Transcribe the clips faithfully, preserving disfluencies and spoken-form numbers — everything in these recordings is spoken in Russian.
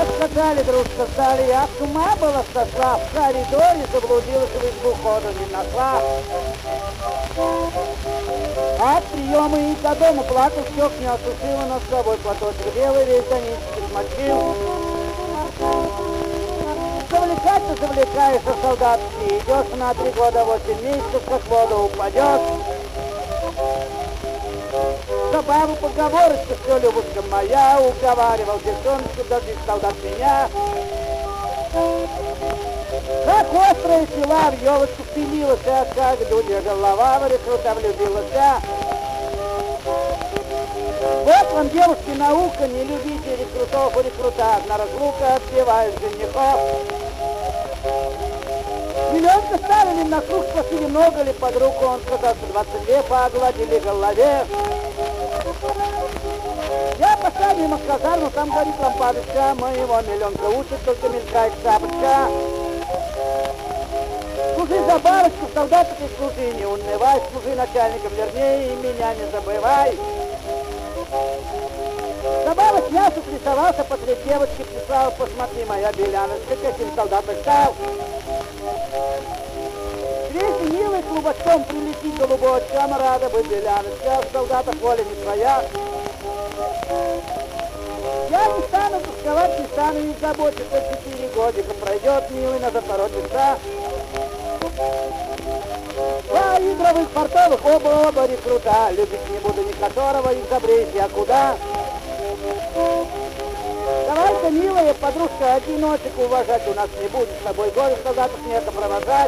сказали, дружка, стали, я с ума была сошла, в коридоре заблудилась, в избу хода не нашла. От приема и до дома плакал, щек не осушила, но с собой платочек белый, весь занички смочил. Завлекать-то завлекаешь, а солдатский идешь на три года, восемь месяцев, как вода упадет. За бабу поговорочка, что, Любушка моя, уговаривал девчоночку, дождись, солдат, меня. Как острая сила в елочку впилилась, как дудя голова в рекрута влюбилась. Вот вам, девушки, наука, не любите рекрутов и рекрута, на разлука отпевают женихов. Миллионка ставили на круг, спросили, много ли под руку, он сказал, что двадцать две погладили голове. Я пошла мимо казарму, там горит лампадочка, моего миллионка учит, только мелькает шапочка. Служи за барочку, солдаток и служи, не унывай, служи начальником, вернее, и меня не забывай. Забавок я тут рисовался, после девочки писал, посмотри, моя беляночка, каким солдатом стал. Весь милый клубочком прилетит голубочком, рада быть беляночка, в солдатах воля не своя. Я не стану тосковать, не стану не заботиться, четыре годика пройдет, милый, на заторотится. Два игровых портовых, оба-оба рекрута, любить не буду ни которого, их забрейте, а куда? Давай-ка, милая подружка, одиночек уважать, у нас не будет с тобой горе, солдатов нет провожать.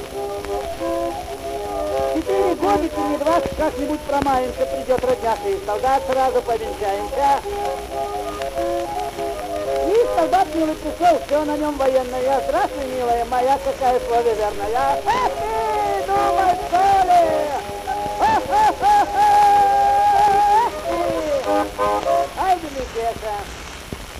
Четыре годика, не двадцать, как-нибудь промаемся, придет родняшка, и солдат сразу повенчаемся. И солдат милый пришел, все на нем военная. Здравствуй, милая моя, какая слове верная. Эх ты, думай, что ли? Ха-ха-ха!